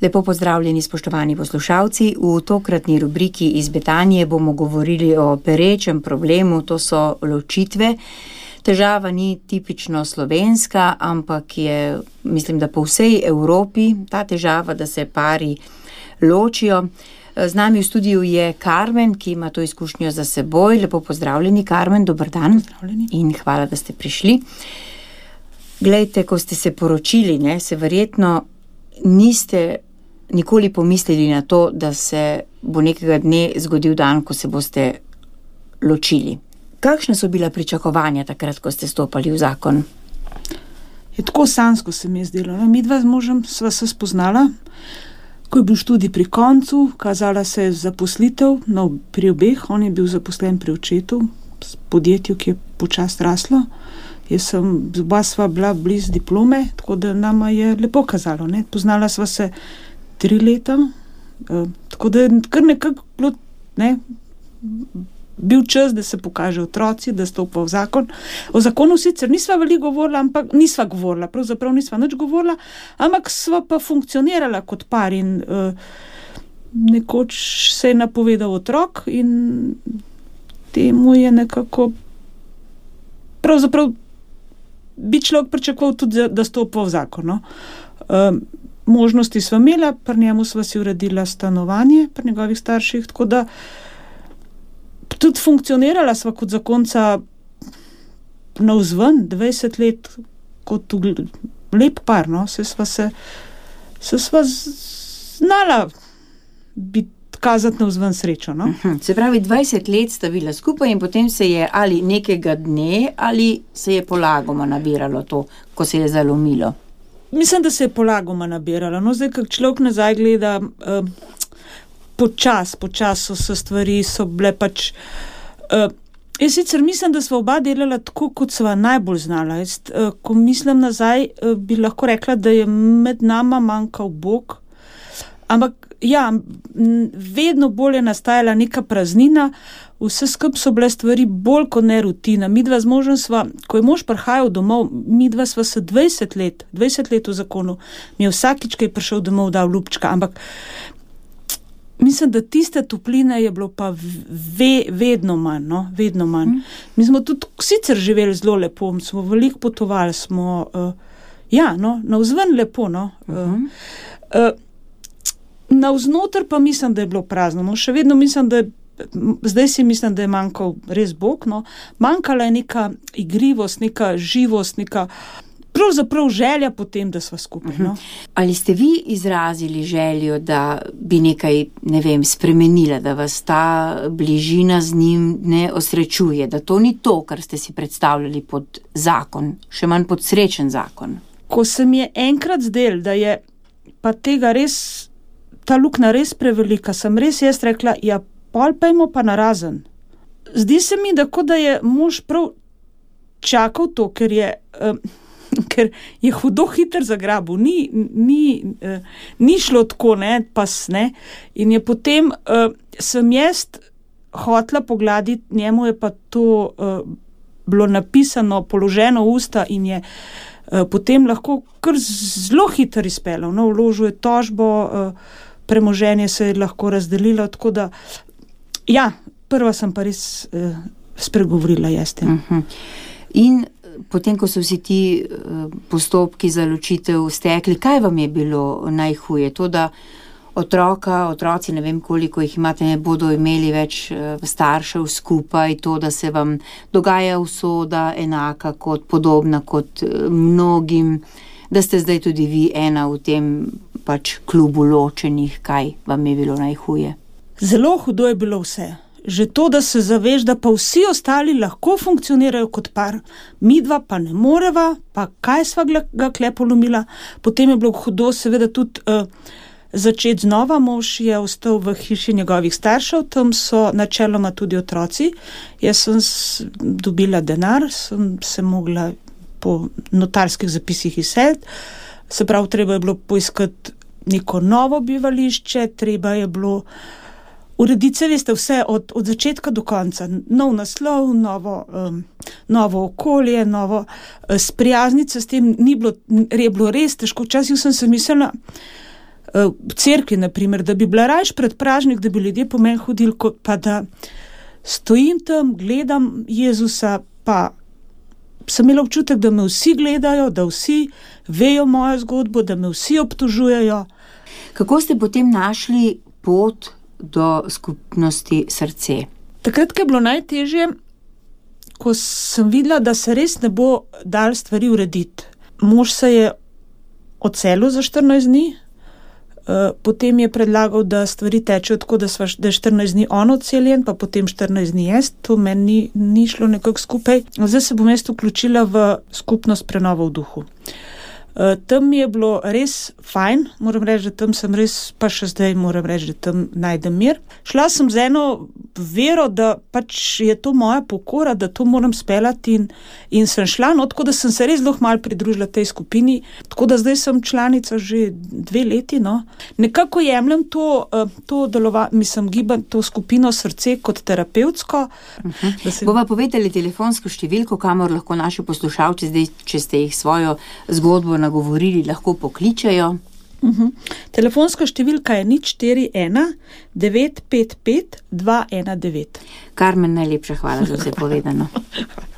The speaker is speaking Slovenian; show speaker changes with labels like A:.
A: Lepo pozdravljeni, spoštovani poslušalci. V tokratni rubriki iz Betanije bomo govorili o perečem problemu, to so ločitve. Težava ni tipično slovenska, ampak je, mislim, da po vsej Evropi ta težava, da se pari ločijo. Z nami v studiu je Karmen, ki ima to izkušnjo za seboj. Lepo pozdravljeni, Karmen, dober dan.
B: Pozdravljeni.
A: In hvala, da ste prišli. Glejte, ko ste se poročili, se verjetno niste nikoli pomislili na to, da se bo nekega dne zgodil dan, ko se boste ločili. Kakšne so bila pričakovanja takrat, ko ste stopali v zakon?
B: Je tako sanjsko se mi je zdelo. Midva z možem sva se spoznala, ko je bil študij pri koncu, kazala se je zaposlitev, pri obeh, on je bil zaposlen pri očetu, v podjetju, ki je počasi raslo. Oba sva bila bliz diplome, tako da nama je lepo kazalo. Poznala sva se 3 leta, tako da je kar nekako bil čas, da se pokaže otroci, da stopa v zakon. O zakonu sicer nisva veliko govorila, pravzaprav nisva nič govorila, ampak sva pa funkcionirala kot par in nekoč se je napovedal otrok in temu je nekako pravzaprav bi človek pričakoval tudi, da stopa v zakon. Možnosti sva imela, pri njemu sva si uredila stanovanje, pri njegovih starših, tako da tudi funkcionirala sva kot zakonca navzven, 20 let kot lep par, se sva znala kazati navzven srečo.
A: Se pravi, 20 let sta bila skupaj in potem se je ali nekega dne, ali se je polagoma nabiralo to, ko se je zalomilo?
B: Mislim, da se je polagoma nabiralo. Zdaj, kak človek nazaj gleda, počas so se stvari, so bile pač... Jaz sicer mislim, da sva oba delala tako, kot sva najbolj znala. Ko mislim nazaj, bi lahko rekla, da je med nama manjkal Bog, ampak vedno bolj je nastajala neka praznina, vse skupaj so bile stvari bolj kot ne rutina. Midva z možem sva, ko je mož prihajal domov, midva sva se 20 let v zakonu, mi je vsakič, ko je prišel domov, dal ljubčka, ampak mislim, da tiste topline je bilo pa vedno manj, vedno manj. Mi smo tudi sicer živeli zelo lepo, smo veliko potovali, smo, navzven lepo, navznoter pa mislim, da je bilo prazno. Še vedno mislim, zdaj si mislim, da je manjkal res Bog, manjkala je neka igrivost, neka živost, neka pravzaprav želja potem, da sva skupaj.
A: Ali ste vi izrazili željo, da bi nekaj, spremenila, da vas ta bližina z njim ne osrečuje, da to ni to, kar ste si predstavljali pod zakon, še manj pod srečen zakon?
B: Ko se mi je enkrat zdel, da je pa tega res, ta luknja res prevelika, sem res jaz rekla, pol pojmo pa narazen. Zdi se mi, da kot da je mož prav čakal to, ker je hudo hiter zagrabil, ni šlo tako, in je potem sem jaz hotla pogladiti, njemu je pa to bilo napisano, položeno v usta in je potem lahko kar zelo hiter izpeljal, vložil je tožbo, premoženje se je lahko razdelilo, tako da prva sem pa res spregovorila jaz.
A: In potem, ko so vsi ti postopki za ločitev stekli, kaj vam je bilo najhuje? To, da otroci, ne vem koliko jih imate, ne bodo imeli več staršev skupaj, to, da se vam dogaja usoda enaka kot podobna kot mnogim, da ste zdaj tudi vi ena v tem klubu ločenih, kaj vam je bilo najhuje?
B: Zelo hudo je bilo vse. Že to, da se zaveš, da pa vsi ostali lahko funkcionirajo kot par, midva pa ne moreva, pa kaj sva ga kle polomila. Potem je bilo hudo seveda tudi začeti znova. Mož je ostal v hiši njegovih staršev, tam so načeloma tudi otroci. Jaz sem dobila denar, sem se mogla po notarskih zapisih izseliti. Se pravi, treba je bilo poiskati neko novo bivališče, treba je bilo urediti, veste, vse od začetka do konca. Nov naslov, novo okolje, sprijazniti se s tem je bilo res težko. Včasih sem se mislila, v cerkvi, naprimer, da bi bila rajš pred pražnik, da bi ljudje po meni hodili, pa da stojim tam, gledam Jezusa, pa sem imela občutek, da me vsi gledajo, da vsi vejo mojo zgodbo, da me vsi obtožujejo.
A: Kako ste potem našli pot do skupnosti Srce?
B: Takrat, ko je bilo najtežje, ko sem videla, da se res ne bo dal stvari urediti. Mož se je odselil za 14 dni, potem je predlagal, da stvari tečejo tako, da je 14 dni on odseljen, pa potem 14 dni jaz. To meni ni šlo nekako skupaj. Zdaj se bom jaz vključila v skupnost Prenova v duhu. Tam je bilo res fajn, moram reči, da tam sem res, pa še zdaj moram reči, da tam najdem mir. Šla sem z eno vero, da pač je to moja pokora, da to moram speljati in sem šla, no, tako da sem se res zelo malo pridružila tej skupini, tako da zdaj sem članica že 2 leti, no. Nekako jemljem to skupino Srce kot terapevtsko.
A: Bova povedali telefonsko številko, kamor lahko naši poslušalci zdaj, če ste jih svojo zgodbo nagovorili, lahko pokličajo.
B: Telefonska številka je 041 955 219.
A: Karmen, najlepša hvala za vse povedano.